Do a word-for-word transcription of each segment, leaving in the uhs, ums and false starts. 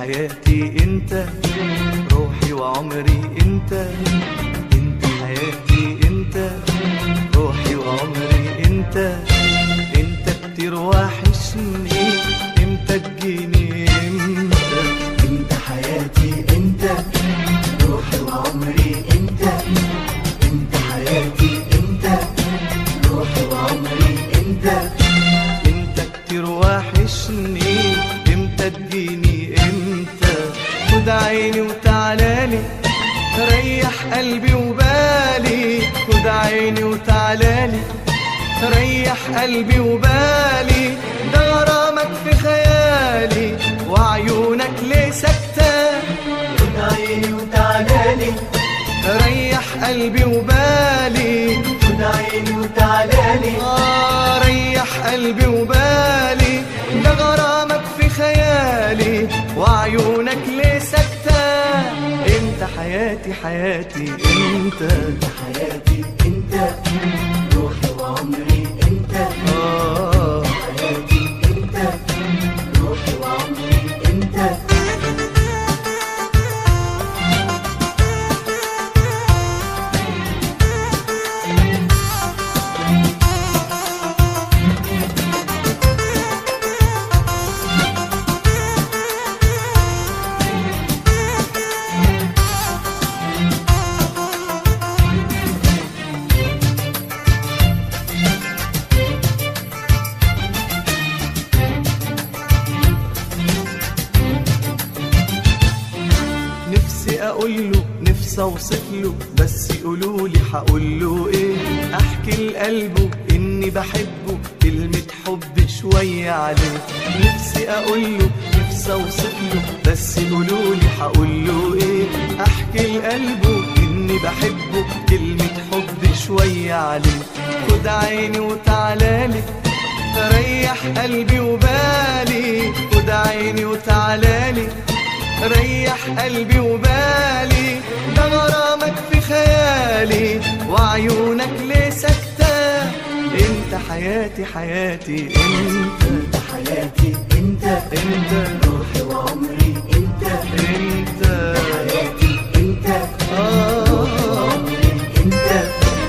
حياتي انت، روحي وعمري انت، انت حياتي انت، روحي وعمري انت، انت كتير وحشني، امتى تجيني امتى؟ انت حياتي انت، روحي وعمري انت، انت حياتي انت، روحي وعمري انت، انت كتير وحشني، امتى تجيني امتى؟ خد عيني وتعالالي، ريح قلبي وبالي، خد عيني وتعالالي، ريح قلبي وبالي، ده غرامك في خيالي وعيونك ليه سكتة؟ خد عيني وتعالالي، ريح قلبي وبالي، خد عيني وتعالالي، آه ريح قلبي وبالي، ده غرامك في خيالي وعيونك ليه سكتة؟ انت حياتي حياتي انت، انت حياتي انت، روحي وعمري انت، آه حياتي انت، روحي وعمري انت. نفسي اقوله، نفسي اوصفله، بس يقولولي هقوله ايه؟ احكي لقلبه اني بحبه، كلمة حب شوية عليه. نفسي اقوله، نفسي اوصفله، بس يقولولي هقوله ايه؟ احكي لقلبه اني بحبه، كلمة حب شوية عليه. خد عيني وتعالالي، ريح قلبي وبالي، خد عيني وتعالالي، ريح قلبي وبالي، ده غرامك في خيالي وعيونك ليه سكتة؟ انت حياتي حياتي انت، انت حياتي انت، انت روحي وعمري انت، انت حياتي انت، آه روحي وعمري انت.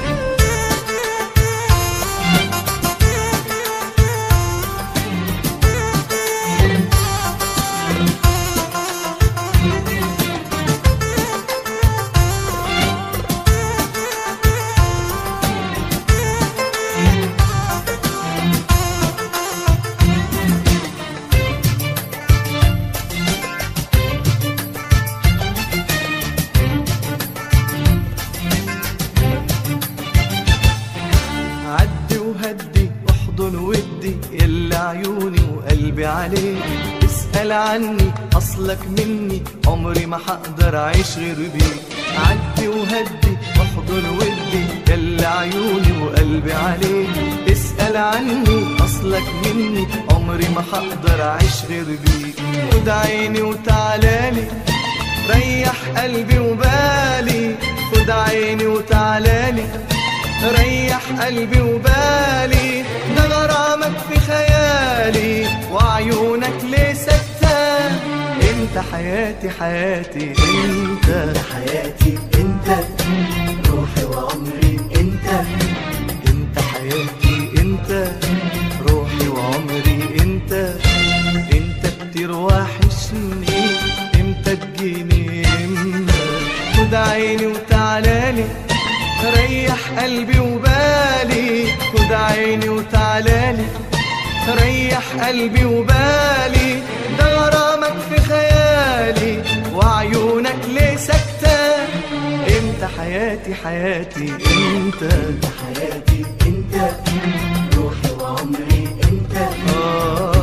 عدي وهدي احضن ودي، يلا عيوني وقلبي عليك، اسأل عني اصلك مني، عمري ما هقدر اعيش غير بيك. عدي وهدي احضن ودي، يلا عيوني وقلبي عليك، اسأل عني اصلك مني، عمري ما هقدر اعيش غير بيك. خد عيني وتعالالي، ريح قلبي وبالي، خد عيني وتعالالي، ريح قلبي وبالي، ده غرامك في خيالي وعيونك ليه سكتة؟ انت حياتي حياتي انت، انت حياتي انت، روحي وعمري انت، انت حياتي انت، روحي وعمري انت، انت كتير وحشني، امتى تجيني امتى؟ خد عيني وتعالالي، ريح قلبي وبالي، خد عيني وتعالالي، ريح قلبي وبالي، ده غرامك في خيالي وعيونك ليه سكتة؟ انت حياتي حياتي انت، انت حياتي انت، روحي وعمري انت، آه